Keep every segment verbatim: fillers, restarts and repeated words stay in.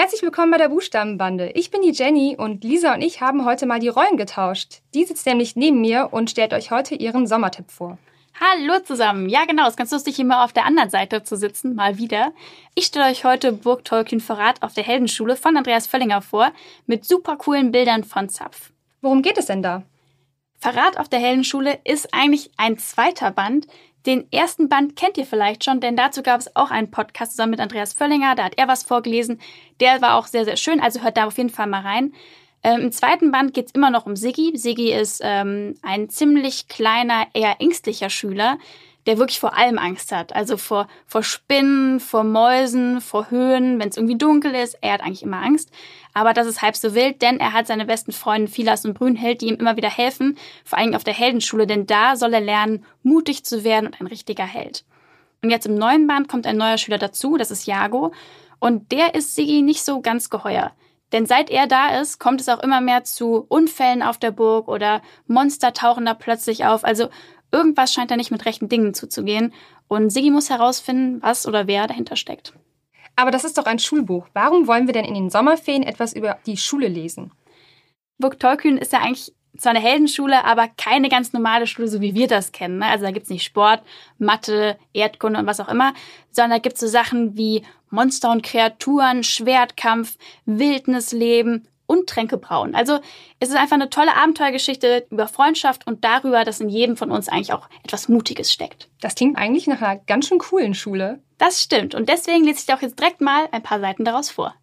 Herzlich willkommen bei der Buchstabenbande. Ich bin die Jenny und Lisa und ich haben heute mal die Rollen getauscht. Die sitzt nämlich neben mir und stellt euch heute ihren Sommertipp vor. Hallo zusammen. Ja genau, es ist ganz lustig, immer auf der anderen Seite zu sitzen, mal wieder. Ich stelle euch heute Burg Tolkien Verrat auf der Heldenschule von Andreas Völlinger vor, mit super coolen Bildern von Zapf. Worum geht es denn da? Verrat auf der Heldenschule ist eigentlich ein zweiter Band. Den ersten Band kennt ihr vielleicht schon, denn dazu gab es auch einen Podcast zusammen mit Andreas Völlinger, da hat er was vorgelesen. Der war auch sehr, sehr schön, also hört da auf jeden Fall mal rein. Ähm, Im zweiten Band geht es immer noch um Siggi. Siggi ist ähm, ein ziemlich kleiner, eher ängstlicher Schüler, der wirklich vor allem Angst hat. Also vor, vor Spinnen, vor Mäusen, vor Höhen, wenn es irgendwie dunkel ist. Er hat eigentlich immer Angst. Aber das ist halb so wild, denn er hat seine besten Freunde Filas und Brünnhild, die ihm immer wieder helfen. Vor allem auf der Heldenschule, denn da soll er lernen, mutig zu werden und ein richtiger Held. Und jetzt im neuen Band kommt ein neuer Schüler dazu, das ist Jago. Und der ist Siggi nicht so ganz geheuer. Denn seit er da ist, kommt es auch immer mehr zu Unfällen auf der Burg oder Monster tauchen da plötzlich auf. Also irgendwas scheint da nicht mit rechten Dingen zuzugehen. Und Siggi muss herausfinden, was oder wer dahinter steckt. Aber das ist doch ein Schulbuch. Warum wollen wir denn in den Sommerferien etwas über die Schule lesen? Burg Tolkien ist ja eigentlich zwar eine Heldenschule, aber keine ganz normale Schule, so wie wir das kennen. Ne? Also da gibt's nicht Sport, Mathe, Erdkunde und was auch immer, sondern da gibt's so Sachen wie Monster und Kreaturen, Schwertkampf, Wildnisleben und Tränkebrauen. Also es ist einfach eine tolle Abenteuergeschichte über Freundschaft und darüber, dass in jedem von uns eigentlich auch etwas Mutiges steckt. Das klingt eigentlich nach einer ganz schön coolen Schule. Das stimmt und deswegen lese ich dir auch jetzt direkt mal ein paar Seiten daraus vor.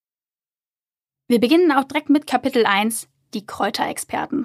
Wir beginnen auch direkt mit Kapitel eins, die Kräuterexperten.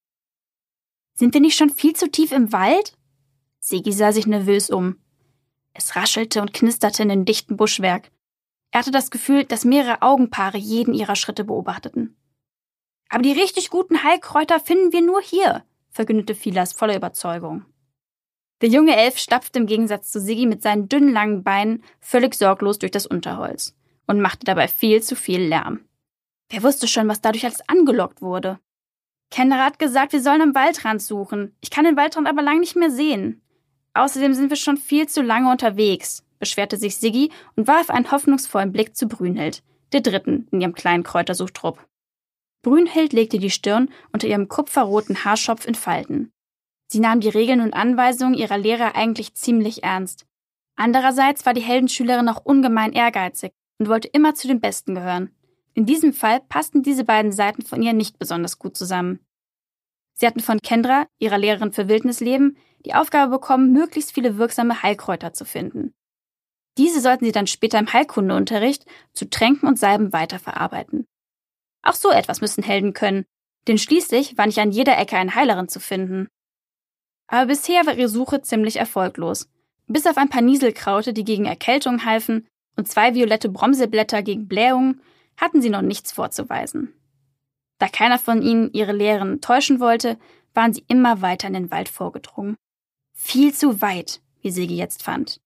Sind wir nicht schon viel zu tief im Wald? Siggi sah sich nervös um. Es raschelte und knisterte in dem dichten Buschwerk. Er hatte das Gefühl, dass mehrere Augenpaare jeden ihrer Schritte beobachteten. Aber die richtig guten Heilkräuter finden wir nur hier, verkündete Filas voller Überzeugung. Der junge Elf stapfte im Gegensatz zu Siggi mit seinen dünnen langen Beinen völlig sorglos durch das Unterholz und machte dabei viel zu viel Lärm. Wer wusste schon, was dadurch alles angelockt wurde? Kendra hat gesagt, wir sollen am Waldrand suchen. Ich kann den Waldrand aber lang nicht mehr sehen. Außerdem sind wir schon viel zu lange unterwegs, beschwerte sich Siggi und warf einen hoffnungsvollen Blick zu Brünnhild, der Dritten in ihrem kleinen Kräutersuchtrupp. Brünnhild legte die Stirn unter ihrem kupferroten Haarschopf in Falten. Sie nahm die Regeln und Anweisungen ihrer Lehrer eigentlich ziemlich ernst. Andererseits war die Heldenschülerin auch ungemein ehrgeizig und wollte immer zu den Besten gehören. In diesem Fall passten diese beiden Seiten von ihr nicht besonders gut zusammen. Sie hatten von Kendra, ihrer Lehrerin für Wildnisleben, die Aufgabe bekommen, möglichst viele wirksame Heilkräuter zu finden. Diese sollten sie dann später im Heilkundeunterricht zu Tränken und Salben weiterverarbeiten. Auch so etwas müssen Helden können, denn schließlich war nicht an jeder Ecke eine Heilerin zu finden. Aber bisher war ihre Suche ziemlich erfolglos. Bis auf ein paar Nieselkraute, die gegen Erkältung halfen, und zwei violette Bromselblätter gegen Blähungen, hatten sie noch nichts vorzuweisen. Da keiner von ihnen ihre Lehrerin täuschen wollte, waren sie immer weiter in den Wald vorgedrungen. Viel zu weit, wie Siggi jetzt fand.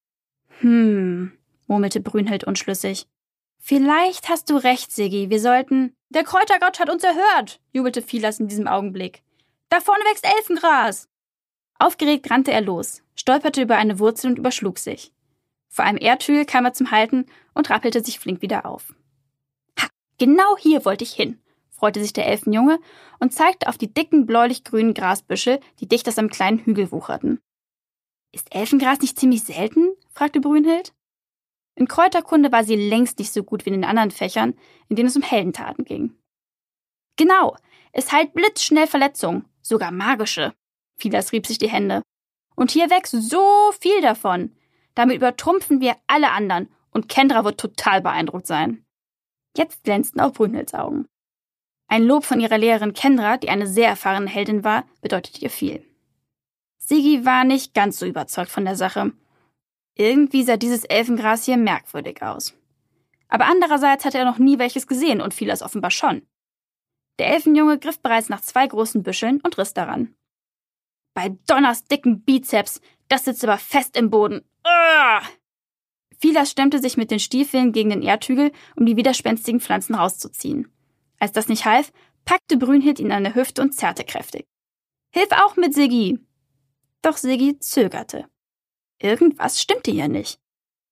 Hm, murmelte Brünnhild unschlüssig. Vielleicht hast du recht, Siggi, wir sollten... Der Kräutergott hat uns erhört, jubelte Filas in diesem Augenblick. Da vorne wächst Elfengras. Aufgeregt rannte er los, stolperte über eine Wurzel und überschlug sich. Vor einem Erdhügel kam er zum Halten und rappelte sich flink wieder auf. Ha, genau hier wollte ich hin, freute sich der Elfenjunge und zeigte auf die dicken, bläulich-grünen Grasbüschel, die dicht aus einem kleinen Hügel wucherten. Ist Elfengras nicht ziemlich selten? Fragte Brünnhild. In Kräuterkunde war sie längst nicht so gut wie in den anderen Fächern, in denen es um Heldentaten ging. Genau, es heilt blitzschnell Verletzungen, sogar magische. Filas rieb sich die Hände. Und hier wächst so viel davon. Damit übertrumpfen wir alle anderen und Kendra wird total beeindruckt sein. Jetzt glänzten auch Brünnhilds Augen. Ein Lob von ihrer Lehrerin Kendra, die eine sehr erfahrene Heldin war, bedeutete ihr viel. Siggi war nicht ganz so überzeugt von der Sache. Irgendwie sah dieses Elfengras hier merkwürdig aus. Aber andererseits hatte er noch nie welches gesehen und Filas offenbar schon. Der Elfenjunge griff bereits nach zwei großen Büscheln und riss daran. Bei Donners dicken Bizeps, das sitzt aber fest im Boden. Uah! Filas stemmte sich mit den Stiefeln gegen den Erdhügel, um die widerspenstigen Pflanzen rauszuziehen. Als das nicht half, packte Brünnhild ihn an der Hüfte und zerrte kräftig. Hilf auch mit, Siggi! Doch Siggi zögerte. Irgendwas stimmte hier nicht.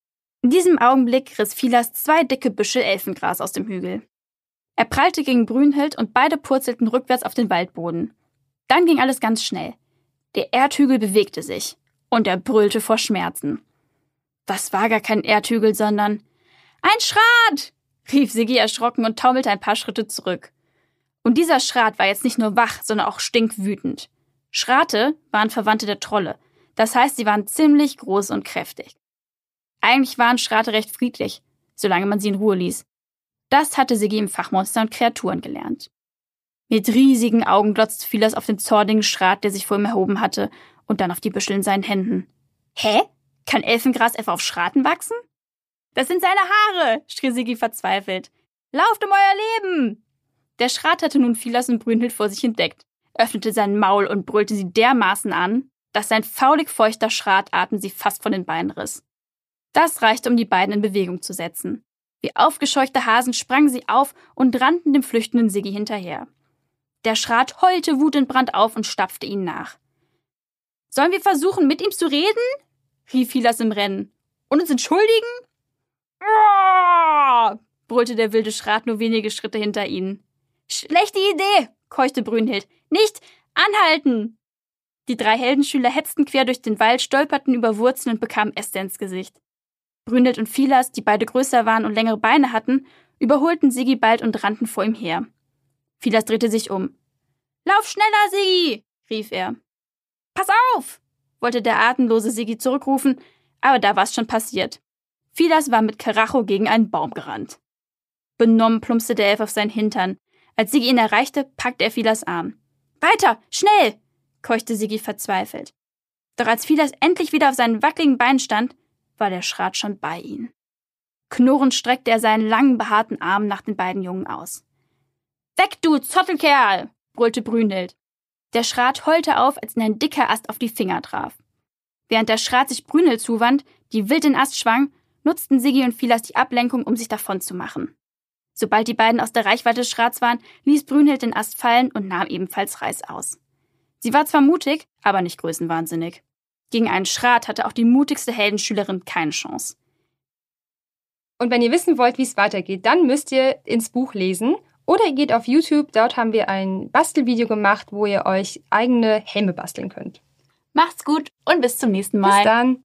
In diesem Augenblick riss Filas zwei dicke Büschel Elfengras aus dem Hügel. Er prallte gegen Brünnhild und beide purzelten rückwärts auf den Waldboden. Dann ging alles ganz schnell. Der Erdhügel bewegte sich und er brüllte vor Schmerzen. Das war gar kein Erdhügel, sondern »Ein Schrat!« rief Siggi erschrocken und taumelte ein paar Schritte zurück. Und dieser Schrat war jetzt nicht nur wach, sondern auch stinkwütend. Schrate waren Verwandte der Trolle, das heißt, sie waren ziemlich groß und kräftig. Eigentlich waren Schrate recht friedlich, solange man sie in Ruhe ließ. Das hatte Siggi im Fach Monster und Kreaturen gelernt. Mit riesigen Augen glotzte Filas auf den zornigen Schrat, der sich vor ihm erhoben hatte, und dann auf die Büschel in seinen Händen. »Hä? Kann Elfengras etwa auf Schraten wachsen?« »Das sind seine Haare«, schrie Siggi verzweifelt. »Lauft um euer Leben!« Der Schrat hatte nun Filas und Brünnhild vor sich entdeckt, öffnete sein Maul und brüllte sie dermaßen an, dass sein faulig feuchter Schratatem sie fast von den Beinen riss. Das reichte, um die beiden in Bewegung zu setzen. Wie aufgescheuchte Hasen sprangen sie auf und rannten dem flüchtenden Siggi hinterher. Der Schrat heulte wutentbrannt auf und stapfte ihnen nach. »Sollen wir versuchen, mit ihm zu reden?« rief Filas im Rennen. »Und uns entschuldigen?« »Aah!« brüllte der wilde Schrat nur wenige Schritte hinter ihnen. »Schlechte Idee«, keuchte Brünnhild. »Nicht anhalten!« Die drei Heldenschüler hetzten quer durch den Wald, stolperten über Wurzeln und bekamen Äste ins Gesicht. Brünnhild und Filas, die beide größer waren und längere Beine hatten, überholten Siggi bald und rannten vor ihm her. Filas drehte sich um. »Lauf schneller, Siggi«, rief er. »Pass auf«, wollte der atemlose Siggi zurückrufen, aber da war es schon passiert. Filas war mit Karacho gegen einen Baum gerannt. Benommen plumpste der Elf auf seinen Hintern. Als Siggi ihn erreichte, packte er Filas Arm. »Weiter, schnell«, keuchte Siggi verzweifelt. Doch als Filas endlich wieder auf seinen wackeligen Beinen stand, war der Schrat schon bei ihnen. Knurrend streckte er seinen langen, behaarten Arm nach den beiden Jungen aus. »Weg, du Zottelkerl«, brüllte Brünnhild. Der Schrat heulte auf, als ihn ein dicker Ast auf die Finger traf. Während der Schrat sich Brünnhild zuwand, die wild den Ast schwang, nutzten Siggi und Filas die Ablenkung, um sich davon zu machen. Sobald die beiden aus der Reichweite des Schrats waren, ließ Brünnhild den Ast fallen und nahm ebenfalls Reiß aus. Sie war zwar mutig, aber nicht größenwahnsinnig. Gegen einen Schrat hatte auch die mutigste Heldenschülerin keine Chance. Und wenn ihr wissen wollt, wie es weitergeht, dann müsst ihr ins Buch lesen. Oder ihr geht auf YouTube, dort haben wir ein Bastelvideo gemacht, wo ihr euch eigene Helme basteln könnt. Macht's gut und bis zum nächsten Mal. Bis dann.